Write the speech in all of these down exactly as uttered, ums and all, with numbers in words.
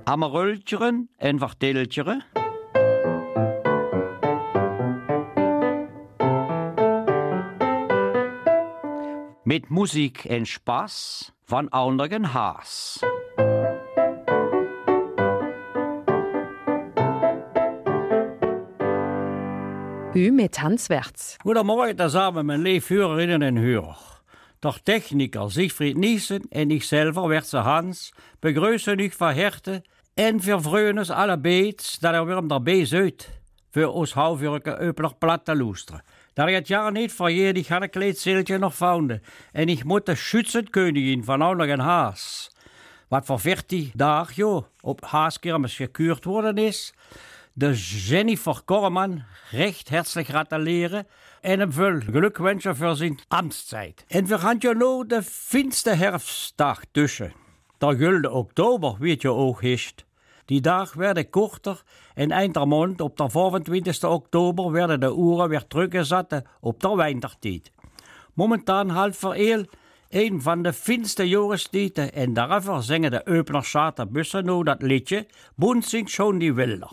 Hammeröltjeren en verteltjeren. Mit Musik en Spaß van anderen Haas. U met Hans Werts. Goedemorgen samen, mijn leefhörerinnen en Hörer. Der Techniker Siegfried Niesen en ich selber, Wertze Hans, begrüßen euch von Herzen en wir freuen uns alle beets dat er weer dabei seid voor ons halfjurke öpler platte luisteren. Dat ik het jaar niet vergeet, ik had een kleedzeeltje nog gevonden en ik moet de schützenkönigin van Oudergen Haas, wat voor veertien dagen jo, op Haaskermis gekuurd worden is, de Jennifer Korman recht herzlich gratuleren en hem veel geluk wensen voor zijn ambtstijd. En we gaan je nou de finste herfstdag tussen. Der gulden oktober, weet je ook ist. Die dag werden korter en eind der maand op de vijfentwintigste oktober werden de uren weer teruggezet op de wintertijd. Momentan halt vereel een van de finste jahrestijden en daarover zingen de Eupner Schaterbussen nou dat liedje Bunt sind schon die Wälder.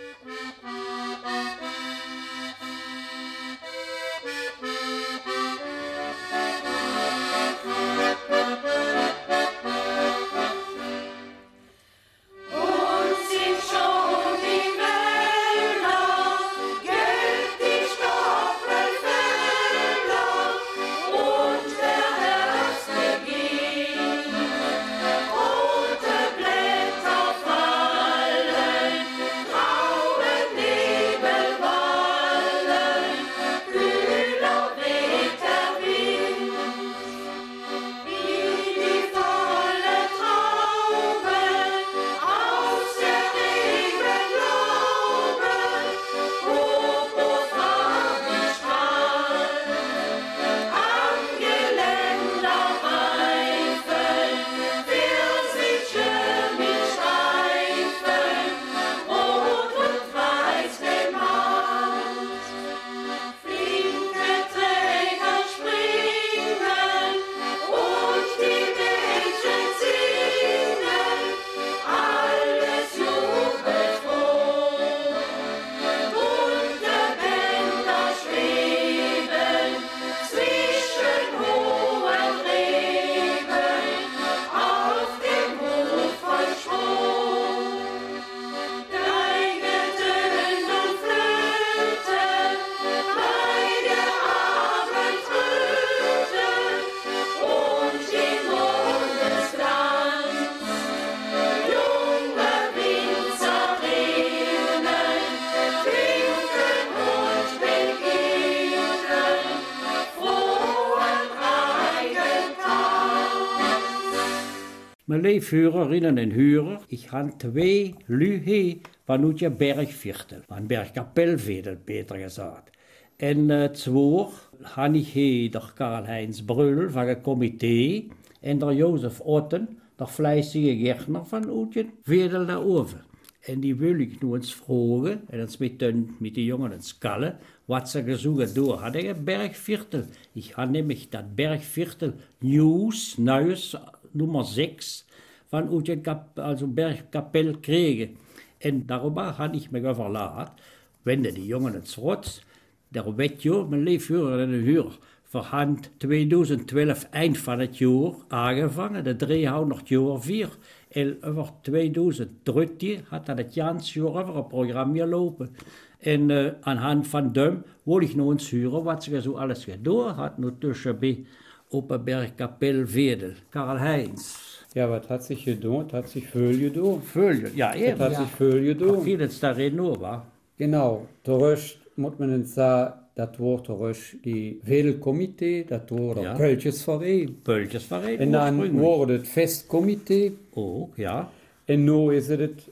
Mijn leefhörerinnen en Hörer, ich han twee Lühe van uit je Bergviertel, van Bergkapellvedel beter gesagt. En uh, zwoer han ich he der Karl-Heinz Brüll van het comité en der Josef Otten, der fleißige Gärtner van uit je Vedel daarover. En die wil ik nu eens vragen, en eens met de, met de jongen eens kallen, wat ze gezogen door hadden in Bergviertel. Ich had nämlich dat Bergviertel News, Neues, Nummer sechs van uit Kap, also Bergkapell kregen. En daarover had ik me verlaat, wende die jongen het rot, der weet je, mijn leefhörer en huur, verhand twintig twaalf eind van het jaar aangevangen, de driehonderd jaar vier. En over twintig dertien had dat het Jans jaar over een programma lopen. En uh, anhand van dem wil ik nog eens horen wat ze zo alles gedaan had, nu tussen bij op een Bergkapellvedel. Karl-Heinz. Ja, was hat sich gedaan? Hat sich veel gedaan? Veel, ja, eben. Was hat ja. sich veel gedaan? Viel jetzt darin nur, wa? Genau, terug moet men eens zeggen, dat wordt terug die Vedelcomité, dat wordt Ja. een Pöltjesverein. Pöltjesverein. En dan ursprünglich. wordt het Festcomité. Ook, ja. En nu is het het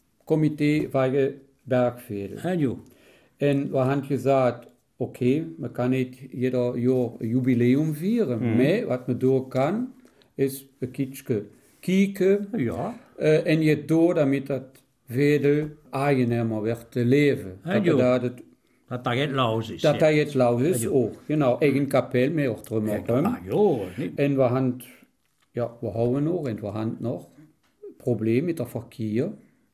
comité van de Bergvedel. En jo. En we hebben gezegd, oké, okay, man kan niet jeder jaar een jubileum vieren. Mhm. Maar wat men door kan, is een kietje kijken. Ja. Uh, en je door damit dat Vedel aangenamer werd te leven. En Dat jo. dat het Dat dat het laus is. Dat ja. dat jetzt laut ist, Ja. auch. Genau, eigen Kapell, mehr auch drumherum. Ah, jo. niet- Und wir haben, ja, wir haben noch, und wir haben noch Probleme mit der Verkehr.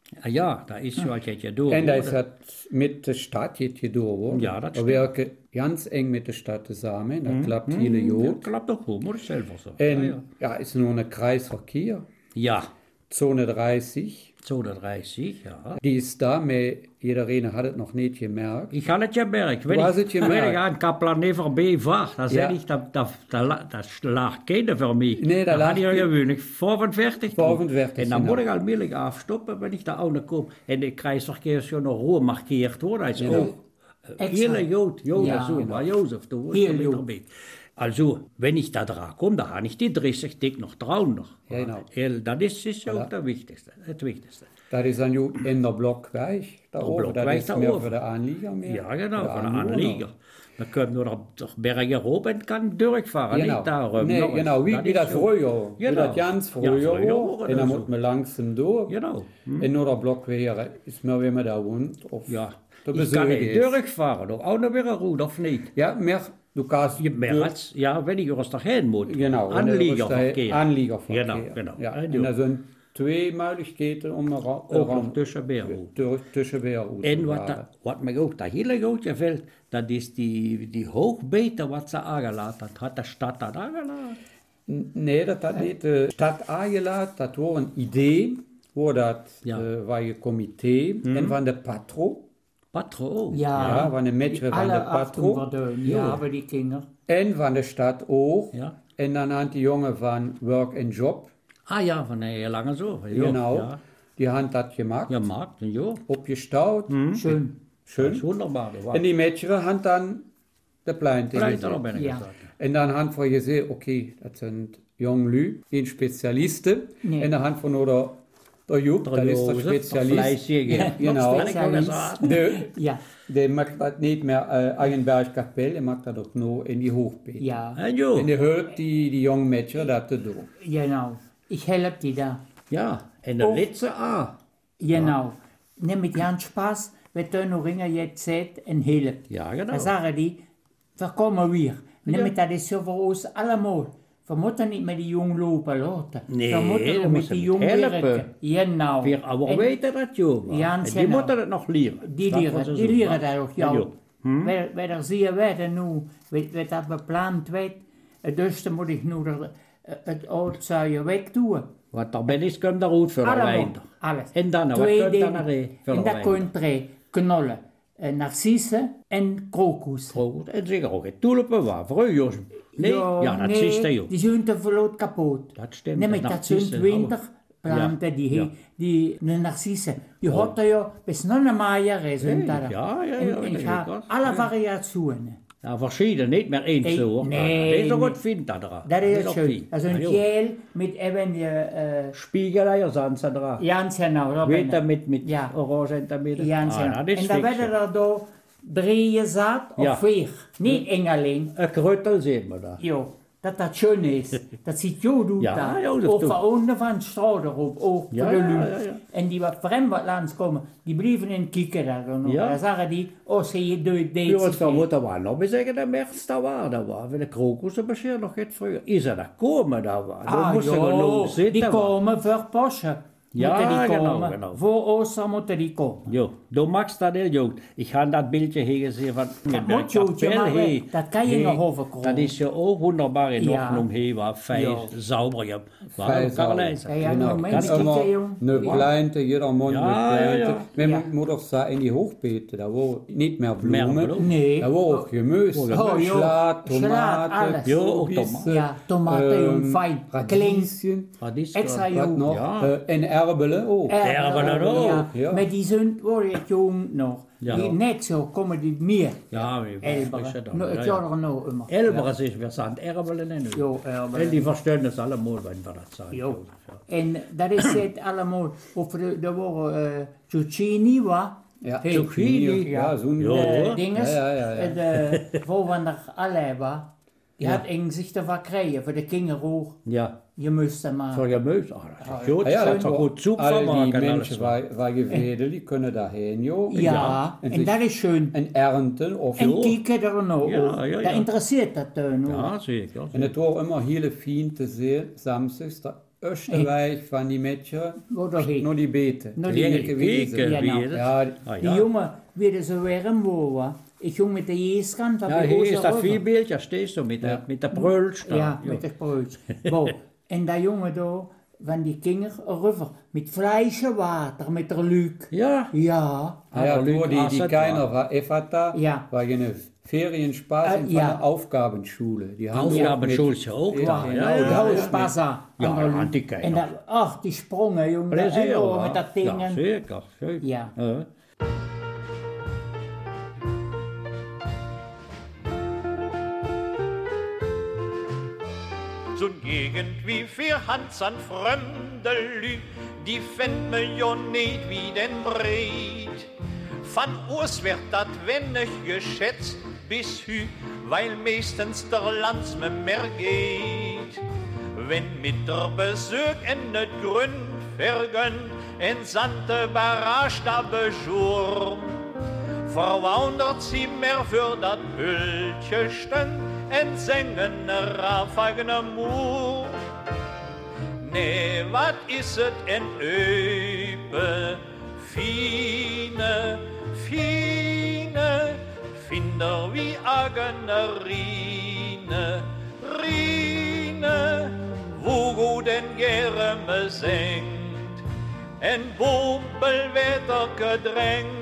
Ah ja, da ist so, als hätte je door. En dat is het met de stad het je door, hoor. Ja, dat We stimmt. werken ganz eng met de stad tezamen. Dat klappt hele Ja, Jod. klappt doch gut, muss ich selber sagen. En ja, ja, is nur een Kreisverkehr. ja. Zone dreißig. tweehonderddreißig, ja. Die ist da, maar iedereen had het nog niet gemerkt. Ich habe es gemerkt. Wenn Du hast ich, es gemerkt. wenn ich an Kaplan nicht vorbei war, dann Ja. sag ich, da, da, da, das lag keiner für mich. Nee, da dann lag hatte ich ja ke- gewöhnlich fünfundvierzig. vijfenveertig, Und dann genau. muss ich allmählich aufstoppen, wenn ich da auch noch komme. Und der Kreisverkehr ist ja noch roh markiert worden. Also Genau. auch äh, hele Jod, Jod, Ja, so, genau. war Josef, du Heel warst Jod. dabei. Also, wenn ich da dran komme, da habe ich die dreißig Dick noch drauf. Noch. Ja, genau. El, das ist, ist ja auch Voilà. das Wichtigste. Das Wichtigste. Dat is dan ook in de Blokweg. Daarover. Dat Blokweg is meer daarover. voor de aanlieger. Meer. Ja, genau, Voor von der Anwohner. Anlieger. Man kommt nur noch durch Berge oben und kann durchfahren, Genau. nicht darum. Nee, noch. genau, wie, wie ist dat so. vroeger. Wie Genau. dat ganz Ja, vroeger vroeger war. war En dan dat moet zo. man langzaam door. Genau. Hm. En nur der Blokweg is meer wie man da woont. Of Ja, de ich kann bezoek nicht is. durchfahren, doch auch noch wieder gut, of nicht? Ja, meer, du kannst... Je mehr als, ja, wenn ich aus dahin muss. Genau. Anliegerverkehr. Anliegerverkeer. Genau, genau. Ja. Ja, En er zijn twee mogelijkheden om er Auch noch tussen Beerhof. tussen weer uit te En wat, varen. da, wat mij ook dat hele goed gefällt, dat is die, die hoogbeter wat ze aangelaten had. Had de stad dat aangelaten? Nee, dat had niet de stad aangelaten. Dat was een idee. Voor dat Ja. uh, was je comité. En van de patro. Patro. Ja, Ja, van de metro van de alle achten patro. worden, ja, aber die Kinder. En van de stad ook. Ja. En dan had die jongen van Work and Job. Ah ja, van een heel lange zo. Ja, Genau. Ja, Die had dat gemaakt. ja maakt een joh. Opgestouwd. Schön. Dat Schön. is wunderbar. Dat En die metro had dan de pleinte Blijft gezet. erop ben ik Ja. gezegd. En dan had we gezegd, oké, okay, dat zijn jong lui, geen specialisten. Nee. En dan had we nog de, de Joep, dat is de specialist. Genau. Specialist. De, Ja, die maakt dat niet meer uh, Eigenbergkapel, die maakt dat ook nog in die hoogbeet. ja, En joh. En die hulp die, die jong metje dat te doen. genau. Ich help die da. Ja, en de Oh. laatste A. Genau. Nimm mit Jan Spaß, wir tun noch Ringer jetzt seit und help. Ja, genau. Dan zeggen die, we komen weer. Nimm Ja. mit dat is zo voor ons allemaal. We moeten niet met die jong lopen laten. Nee, we moeten we met moeten die jong helpen. werken. Genau. Wir aber En weten dat joh. Ja, En die genau. moeten het nog leren. Die Dat leren, was die zo, leren hè? dat ook, Ja, ja. joh. Hm? Wij, wij daar zien wij nu, weet, weet dat bepland werd. Dus dan moet ik nu er, eh, het oud zuien weg doen. Wat er ben is, komt er goed voor de Allemaal, winter. alles. En dan, wat Twee komt dingen. dan er voor En de dat kun winter? je knollen. Eh, narcissen en krokus. Goed. En zeker ook het tulipen waar. Vroeger. Nee? Ja, dat nee, is het joh. die zijn te verloot kapot. Dat stimmt. Nee, maar Dat dat zijn narcissen, twintig alle. planten, Ja, die, ja. he- die, de narcissen. Die hadden ja bis nog een maaien zijn Nee, dat. ja, ja, ja, En, dat en weet ik ga ik wel. alle Ja. variationen. Ja, verschieden, niet meer één Nee, soort. nee, Dat is ook nee. wat vindt dat er. Dat is ook schön. fijn. Also ein Ja, joh. gel mit eben die, äh, Spiegeleier zijn ze er. ganz genau. da Weet bin je, met, met Ja. orange in de midden. Ganz Ah, genau. dat is En dan fix, werden ja. er da drie gezet Ja. of vier. Niet één alleen. Een kreutel zien we daar. Jo, dat dat schön ist. Dat ziet jo doet Ja, dat. ja, dat Ook doet. van onder van straat erop, ook Ja, voor de ja, lucht. ja, ja. En die wat vreemd wat langs komen, die blijven in kieken daar dan. Ja. Dan zeggen die, oh zie je doet Ja, deze. wat van moeten we nog maar zeggen, de mers dat waar, dat waar. De krokussen misschien nog niet vroeger. Is er dat komen, dat waar. Dan Ah, moesten we jo, nog zitten. die waar. komen voor Porsche. Ja, moeten die genau, komen. genau. Voor Ooster moeten die komen. Jo, du magst dat heel goed. Ik ga dat beeldje hier gezien van Dat moet goed, ja, maar hey, dat kan je hey, nog overkomen. Dat is ja ook wonderbaar in Ja. Ordnung, hey, waar fijn, Ja. sauber, ja. Fijn, Waarom kan sauber. lezen? Ja, ja, Genau. nou, Kan mensen immer kijken, jong. eine Ja. Pleinte, jeder Mann Ja, eine ja, Pleinte. ja. Men Ja. moet ook sagen, in die Hochbeete, da war nicht mehr Mehr Blumen, Blumen? Nee. da war auch Gemüse. Oh, ja. Schlaat, Schlaat, Tomaten, alles. Ja, auch Kürbisse, Tomaten. Ja, Tomaten, jong, fijn. Radieschen, Wat is Extra dat? jong. wat nog? Ja. Eh, en erbelen ook. Erbelen ook. Ja. Ja. Maar die zijn, hoor je het jong nog. Ja. Die net zo komen die meer. Ja, wie was Elberen. dan? Nou, Ja, het ja. jaar er nou immer. Elberen is weer aan het erbelen en nu. Jo, erbelen. En die verstaan het allemaal, wenn we dat zeggen. Jo. En dat is het allemaal. Of er, er waren uh, zucchini, wa? Ja, Hey, Zucchini, ja. ja, zo'n... Jo. De hoor. dinges. Ja, ja, ja, ja. De, wo we er alle wa? Die had eng zich ervan krijgen, voor de kinderen ook. Ja, Je moest er maar. voor je muis. Ah, dat is goed. Ah ja, dat dat zou goed soep al van die maken. en alles mensen zo. waar, waar je wedel, die kunnen daarheen, joh. Ja, Ja. en, En zich- dat is schön. En ernten, of En joh. kijken er nou Ja, ook. ja, ja. Dat interesseert dat uh, nu. Ja, zeker. En het was immer heel fijn te zien, samstags, dat erste Weich van die Mädchen, Wo da geht. nur die Beete. Nur die Geke Beete. gewesen. Geke, Genau. wie ist es? Ja, Ah, Die ja. Junge wird so warm geworden. Ich ging mit der Jäskant. Ja, hier ist das Viehbild, ja stehst du mit der, mit der Brüllst. Ja, mit der Brötchen. Bo. En dat jongen daar, van die Kinder rüber, mit Fleisch und Water, mit der Lüge. Ja, Ja. Ah ja, Aber nur Lügen die, die Asset keiner war, Evata, Ja. war eine Ferienspaß Äh, in ja. einer Aufgabenschule. Die haben Aufgabenschule auch. Ja, Ja, genau. ja, Ja, ja. ja, Spassa. Ja, An der Lüge. Antike, En ja. dat, ach, die sprongen, jongen. Plezier, En hoor. met dat Ja, dingen. zeker, zeker. Ja. Ja. Zo'n Gegend wie vier Hans an fremde Lü, die fänd me jo niet wie den Breit. Van oors werd dat wennig geschätzt bis hü, weil meistens der Landsme mehr geht. Wenn mit der Besuch en het Grund vergönnt, en sante Barrage da beschurm, verwundert sie mehr für dat Hüllche stünd, en sengen auf eigene Mur. Nee, wat is het en öpe, fine, fine, finder wie eigene Rine, Rine, wo gut en gere me sengt, en Bobel wetter gedrängt.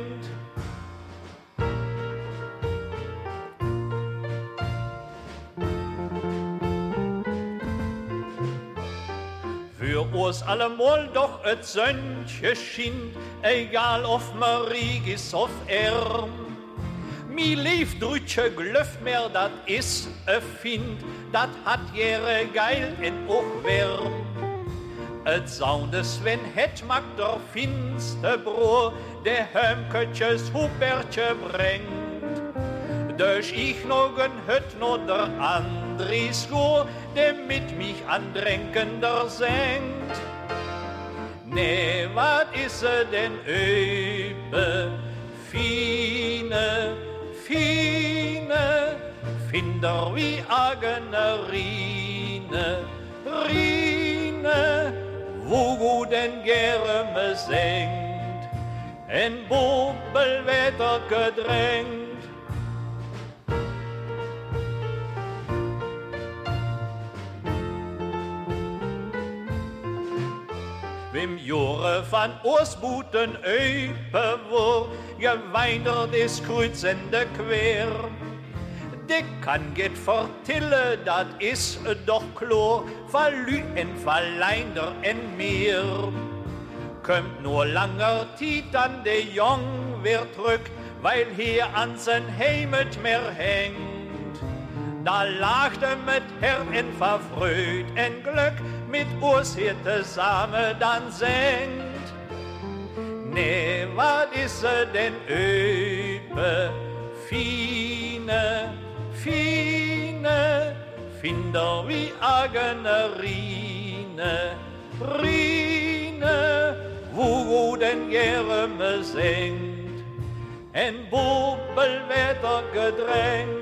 Für uns allemal doch et Sönnche schien, egal of Marie is of Erm. Mi lief drütsche Glöff mehr, dat is e Find, dat hat jere geil en och wärm. Et Soundes, wenn het mag der finste Bror, der Hömkötjes Hubertje brengt. Dus ich nog een hut no der Andries Goor, der mit mich andränkender senkt. Nee, wat is er denn öpe, fine, fine, finder wie agene Rine, Rine, wo gut en gere me senkt, en Bobelwetter gedrängt. Wim Jore van Oorsboeten eupe woor, geweinderd is kruisende quer. De kan get vertille, dat is doch kloor, valu en verleinder en meer. Kommt nur langer Tiet an de Jong weer terug, weil hier an zijn heimet meer hängt. Da lachte mit Herr en verfreut en Glück, mit uns hier zusammen dann singt. Nee, wat is er denn öpe, fine, fine, finder wie agene Rine, Rine, wo gut en gere me singt, en Bobelwetter gedrängt.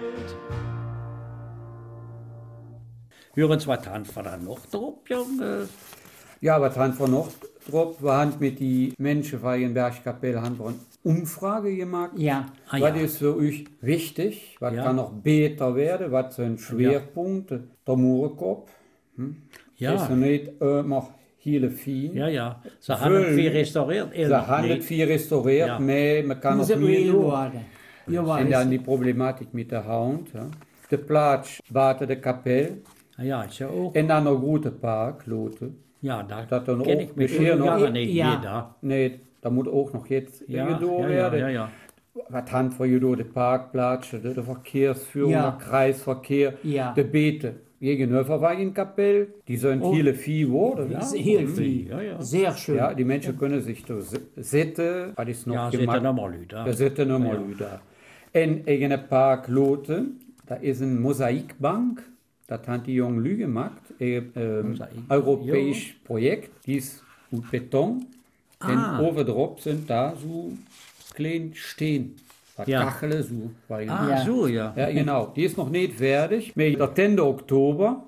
Jürgens, wat haben wir da noch drauf, Junge? Ja, was haben wir noch drauf? Wir haben mit den Menschen von der Bergkapelle haben wir eine Umfrage gemacht. Ja. Ah, was ja. ist für euch wichtig? Was Ja. kann noch besser werden? Was sind Schwerpunkte? Der Murenkopf Ja, ist noch nicht immer hele fein. ja, ja. Sie haben Völlig. viel restauriert. Ze hebben het viel restauriert, Ja. maar man kan nog Moet meer real doen. worden. Ja, En weiß. dan die problematiek met de hound. Ja. De plaats buiten de kapel. Ah, ja, ist ja auch. En dan nog grote park, loten. Ja, da Dat dan ken ook ik me beheer nog- jaren niet Ja. meer daar. Nee, dat moet ook nog jetzt Ja, gedaan ja, ja, werden. ja, ja. Wat hand voor je door de parkplaatsen, de, de verkeersführung, Ja. de Kreisverkeer, Ja. de beten. Gegenüber war een kapel, die zijn Oh. hele vier worden. Ja. Ist heel viel. Ja, ja. Sehr schön. Ja, die mensen kunnen zich zo zitten, wat is nog Ja, gemaakt? zitten nog maar uit. hè. Daar zitten nog maar Ja. daar. En in een park loten, daar is een mozaïekbank. Dat had die jong Lü gemaakt. Een um, Mozaïek, Europäisch project. Die is uit beton. En Ah. overdrap zijn daar zo klein steen. Wat Ja. kachelen zo. waarin- Ah, Ja. zo, ja. Ja, genau. Die ist noch nicht fertig. Maar der tiende oktober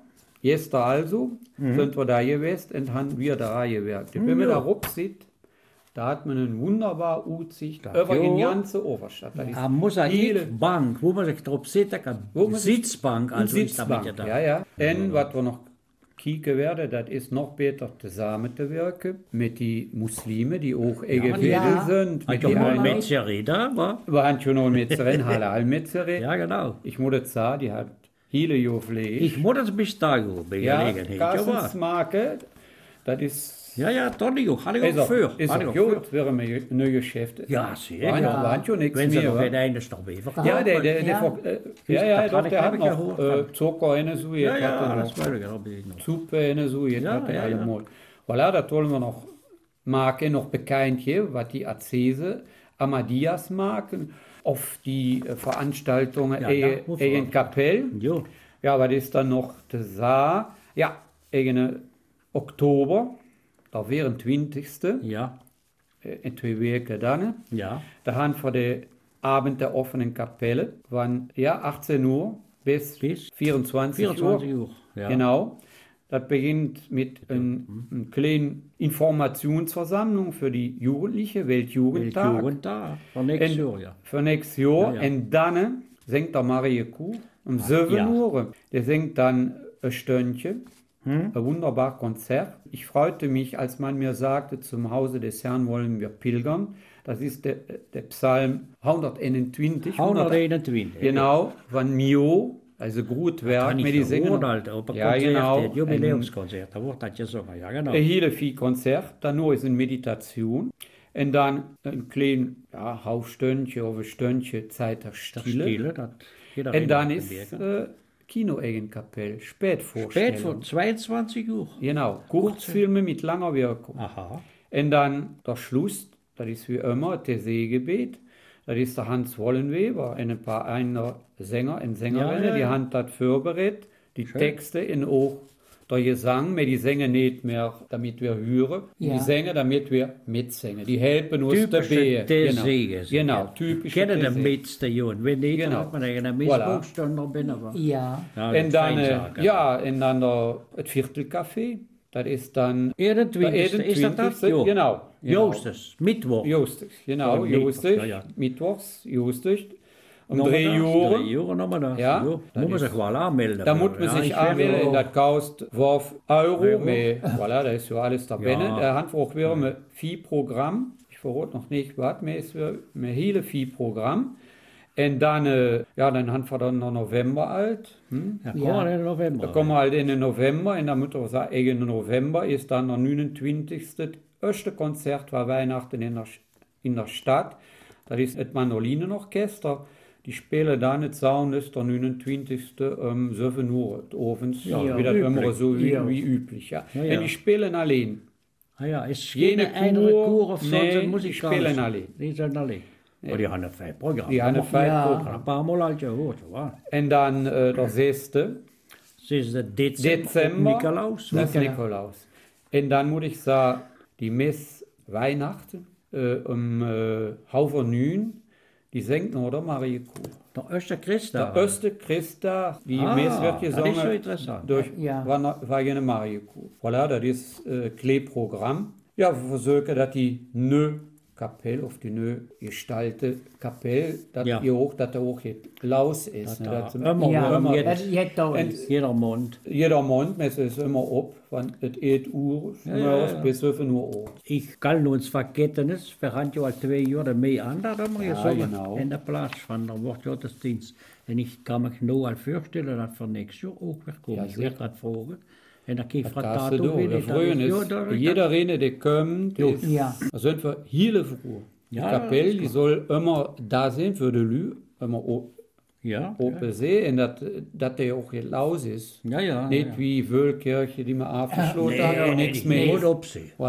gestern also, sind wir da gewesen und haben wir da gewerkt. Wenn man da rup sieht, da hat man eine wunderbare Aussicht über ja. die ganze Oberstadt. Da ist Am Mosaikbank, wo man sich drauf sitzen kann. Wo man sich- Sitzbank, eine also ist damit Sitzbank. ja Ja, da. ja. Und was wir noch kicken werden, das ist noch besser zusammen zu wirken mit den Muslimen, die auch Egefädel ja. sind. Hat Mit ja die mal einen- Metzgerei da, war? Wir haben schon noch Metzerin, Halal-Metzerin. Ja, genau. Ich muss jetzt sagen, die hat viele Jahre Fleisch. Ich muss das bis da gehen, bei Ja, Gelegenheit. Ja, Kassens war. Marke, das ist... Ja, ja, Donny auch. Hatte ich Ist auch auch, für. ist Hatte auch ich auch gut, wären wir neue Geschäfte. Ja, sehr. Waren, Ja. waren schon nichts Wenn sie mehr. noch wa? nicht eines noch mehr verkaufen. Ja, der, der, der, Ja. Ver- äh, ja, ja, das doch, kann ich- der hat kann ich ja noch hoch- äh, Zucker in der Sujet, Ja, hat ja, er das noch weiß ich auch noch. Suppe in der Sujet, Ja, hat er ja, ja. allemal. Voilà, da wollen wir noch Marke noch bekannt hier, was die Azese, Amadias Marken, auf die äh, Veranstaltungen Ja, ja, da, wo in vor- Kapell. Jo. Ja, was ist dann noch das Saar? Ja, in Oktober, da wären zwanzigste Ja, äh, in zwei Wochen dann. ja. Da haben wir den Abend der offenen Kapelle, von ja, achtzehn Uhr bis, Bis vierundzwanzig, vierundzwanzig Uhr. Uhr. Ja. Genau. Das beginnt mit einer ein kleinen Informationsversammlung für die Jugendliche, Weltjugendtag. Und da, von nächstes En- Jahr, ja. Für nächstes Jahr. Ja, ja. Und dann singt der Marie Kuh um sieben ja. Uhr. Der singt dann ein Stündchen. Hm? Ein wunderbares Konzert. Ich freute mich, als man mir sagte, zum Hause des Herrn wollen wir pilgern. Das ist der, der Psalm hunderteinundzwanzig. hunderteinundzwanzig. Genau, von Mio, also Gutwerk, Kann mit ich die ja singen. hören, Alter, ob ein Ja, Konzert, genau. ein Jubiläumskonzert, da wird das gesungen, ja genau. Ein hele viel Konzert, dann nur ist eine Meditation. Und dann ein kleines ja, Haufstündchen oder Stündchen Zeit der Das Stille. Stille, das jeder Und dann redet ist im Werk. äh, Kino Eigenkapell, Spätvorstellung. Spät von zweiundzwanzig Uhr. Genau, Kurzfilme mit langer Wirkung. Aha. Und dann der Schluss, das ist wie immer das Seegebet. Das ist der Hans Wollenweber und ein paar einer Sänger und Sängerinnen, Ja, ja, die ja. haben das vorbereitet, die Texte in auch der Gesang, wir die singen nicht mehr, damit wir hören, Ja. die singen, damit wir mitsingen. Die helfen uns Typische dabei. Desege. Genau, typisch. Kennen den Mitste, Jon. Wenn nicht, Genau. dann hat man einen Voilà. Missbrauchstunde bin, aber... Ja. Ja, Und dann, äh, Feinsager. ja, und dann der, das Viertelcafé, das ist dann Ehrentwintigste, ist das das? Ehrentwintigste, Jo. genau. genau. Jostes, Mittwoch. Jostig, genau, Ja, Jostig, ja, ja. Mittwochs, Jostig, um Nochmal drei das, Uhr. Drei Jahre nochmal das. Ja, Jo. das Muss man ist- sich mal anmelden. Da muss man Ja, sich ich anmelden, will- und das kostet zwölf Euro, Euro. mehr, voilà, da ist ja alles dabei. Ja. Da haben wir auch wieder ein Viehprogramm, ich verrate noch nicht, was, mehr ist für ein hele Viehprogramm. Und dann, äh, ja, dann haben wir dann noch November alt. Hm? Ja, komm Ja. mal in den November. Da kommen wir halt in den November, und dann muss man sagen, im November ist dann der neunundzwanzigste Das erste Konzert war Weihnachten in der, in der Stadt. Das ist das Mandolinenorchester. Die spielen dann nicht Sound, ist der neunundzwanzigste um sieben Uhr abends, Ja, wie das üblich. immer so wie, Ja. wie üblich. Ja. Ja, ja. Und die spielen allein. Ah ja, ist Jene keine andere Kur- Kur auf nee, sonst die Musik spielen alle. Die sind alle. Aber die haben ein feines Programm. Die haben ein feines Ja. Programm. Ein paar Mal halt gehört, ja. Und dann äh, der sechste Es ist der Dezember. Dezember, Nikolaus. das ist Nikolaus. Nikolaus. Und dann muss ich sagen, die Mess Weihnachten äh, um äh, Haufer neun, die singt noch, oder Marie Kuh? Der erste Christa. Der erste Christa, die Ah, Mess wird das ist gesungen so interessant. durch Ja. Wagene Marie Kuh. Voilà, das ist äh, Kleeprogramm. Ja, wir versuchen, dass die nö Kapelle, auf die nö gestalte Kapelle, dass Ja. ihr auch, dass der auch jetzt laus ist. Ne, da dass immer Ja, immer das jetzt, jetzt da Und- ist. jeder Mond. jeder Mondmesse ist immer ab, von et et Uhr ja, ja. bis sieben Uhr Uhr. Ich kann uns vergessen, es, wir haben ja al zwei Jahre mehr an, da haben wir Ja, gesungen, genau. in der Platz von der Wortgottesdienst. Und ich kann mich nur al vorstellen, dass für nächstes Jahr auch wird kommen. Ja, ich werde das fragen. Und dann kann ich Das fragen, darfst du doch. Wir freuen uns. Jeder Rene, der kommt, ist, Ja. da sind wir hele froh. Die Ja, Kapelle, das ist die soll immer da sein für die Lü, immer o- Ja, oben sehen, und dass, dass der auch jetzt laus ist. ja, ja. Nicht ja. wie Wölkirche, die man abgeschlossen Nee, hat und nee, nichts die mehr. muss absehen. Voilà.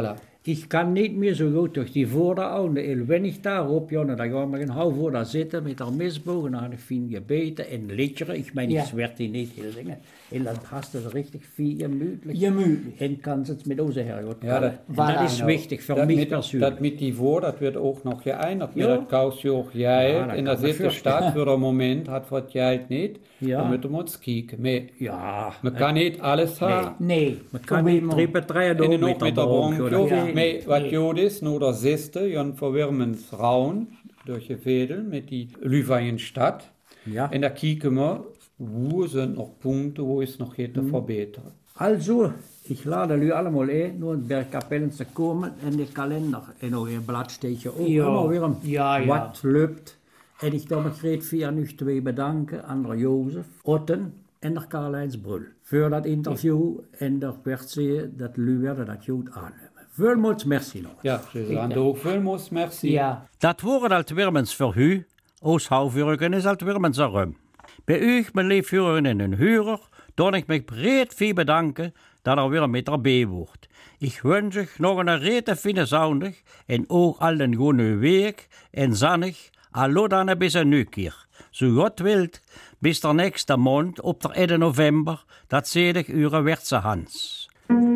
Ich kann nicht mehr so gut durch die Woorden auch. Wenn ich da roep, ja, dan ga ik een half uur daar zitten met haar misboog en dan heb ik veel gebeten en liederen. Ich meine, Ja. ich werde die nicht heel zingen. En dan hast du richtig viel gemütlich. Gemütlich. En kan het mit unser Herrgott. Ja, das- Und das ist Voilà. wichtig für Das mich mit, persönlich. das mit die Woord, das wird auch noch geeinigt. Ja. Ja. Das kaufst du auch Ja, Geld. da In kann der man siebten fürchten. Stadt für den Moment hat was Geld nicht. Ja. Da müssen wir uns kicken. Aber Ja, man kann nicht alles haben. Nee, man kann nicht trippen drehen En door dan ook met de bronchio. bronchio. Ja. Maar wat jood is, nou dat zesde, Jan verwirmens raun durch je vedel met die Lüweien Stadt. Ja. En dan kijken we, wo sind noch Punkte, wo is nog iets te verbeteren. Also, ich lade jullie allemaal ein, naar het Bergkapellen te komen en de kalender. En op je blad steekt je ook Ja. allemaal weer een Ja, ja. wat loopt. En ik wil me greet via nu twee bedanken aan de Jozef, Otten en de Karl-Heinz Brul. Voor dat interview en dat werd ze dat jullie werden dat goed aannemen. Veelmoeds merci nog. Ja, Suzanne, ook veel merci. ja. Dat woord alt Wirmens für Hü, aus Hauvürgen ist alt Wirmens rum. Bei euch, mein Liebhörerinnen und Hörer, don ich mich breit viel bedanken, dat er wieder mit dabei wordt. Ich wünsche euch noch eine rete fine Sonntag und auch allen guten Weg und sannig, allo dann ein bisschen nükier. So Gott wilt, bis der nächste Mond, op der elfte November, dat sehe ich eure Werze Hans.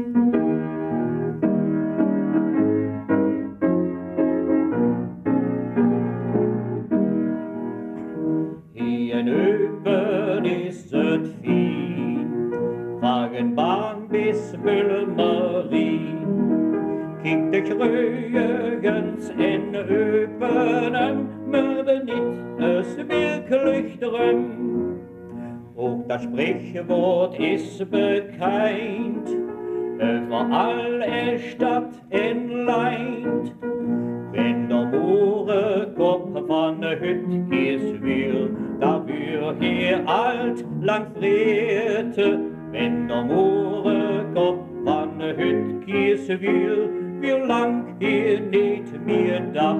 Hier oben ist het fien, Wagenbahn bis Büllerie. Kijk de kreugens en öpenen, maar niet es wirklich drum. Ook dat Sprichwort ist bekannt, über alle Stadt en Land. Wenn der Mohrenkopf van de Hüt is wil, da wür hier alt lang vrete. Wenn der Mohrenkopf van de Hüt is wil, wie lang hier niet meer da.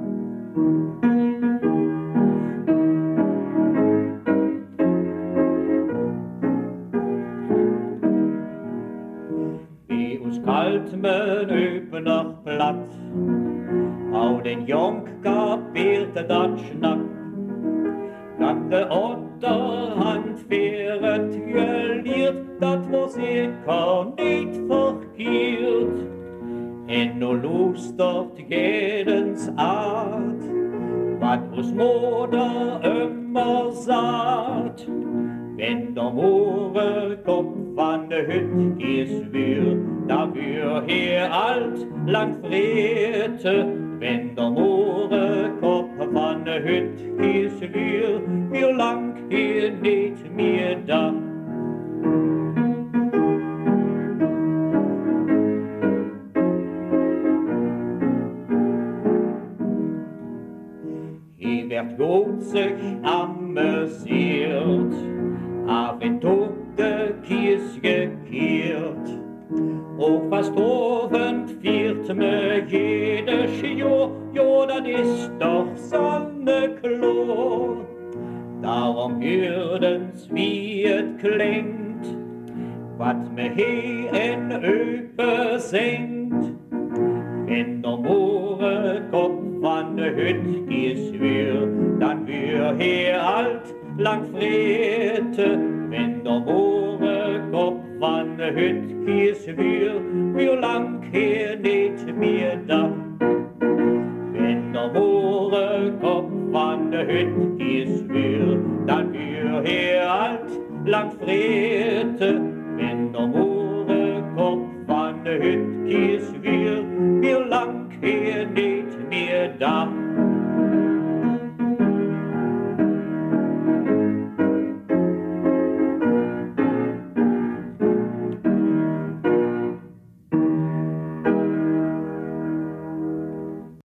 Wie ons kalt men öpen nog plat, hou den jonk kapeerte dat schnak. Dat de otterhand veret geliert, dat was zeker niet verkeerd. En nu lustert jedens aard, wat ons moeder immer sagt. Wenn der Mohrenkopf van de Hüt is wil, da wür hier alt lang vrete. Wenn der Mohrenkopf van de Hüt is wil, wie lang hier niet meer da. Hier werd goed zich amüsiert, af en toe de kies gekeerd. Ook fast ovend viert me jedes Jahr, jo, dat is doch sonneklar. Darum hörtens wie het klingt, wat me hier en öpe singt. Wenn der Mohrenkopf van de Hüt is wil, dan wür hier alt lang vrete. Wenn der Mohrenkopf van de Hüt is wil, wie lang hier niet meer da. Wenn der Mohrenkopf van de Hüt is wil, dan wür hier alt lang vrete. Wenn der Mohrenkopf van de Hüt is wil, wie lang hier niet meer da.